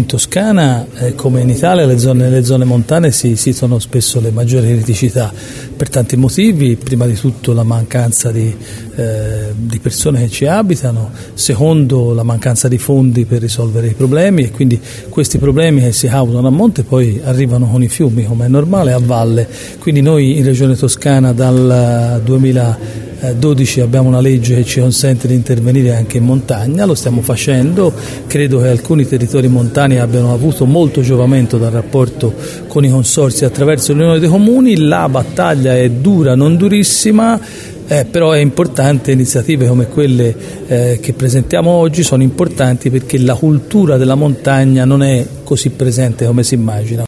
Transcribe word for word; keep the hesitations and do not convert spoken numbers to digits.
in Toscana, eh, come in Italia, le zone, nelle zone montane si situano spesso le maggiori criticità per tanti motivi. Prima di tutto la mancanza di, eh, di persone che ci abitano, secondo la mancanza di fondi per risolvere i problemi, e quindi questi problemi che si causano a monte poi arrivano con i fiumi, come è normale, a valle. Quindi noi in Regione Toscana dal duemiladodici abbiamo una legge che ci consente di intervenire anche in montagna, lo stiamo facendo. Credo che alcuni territori montani abbiano avuto molto giovamento dal rapporto con i consorzi attraverso l'Unione dei Comuni. La battaglia è dura, non durissima, eh, però è importante. Iniziative come quelle eh, che presentiamo oggi sono importanti perché la cultura della montagna non è così presente come si immagina.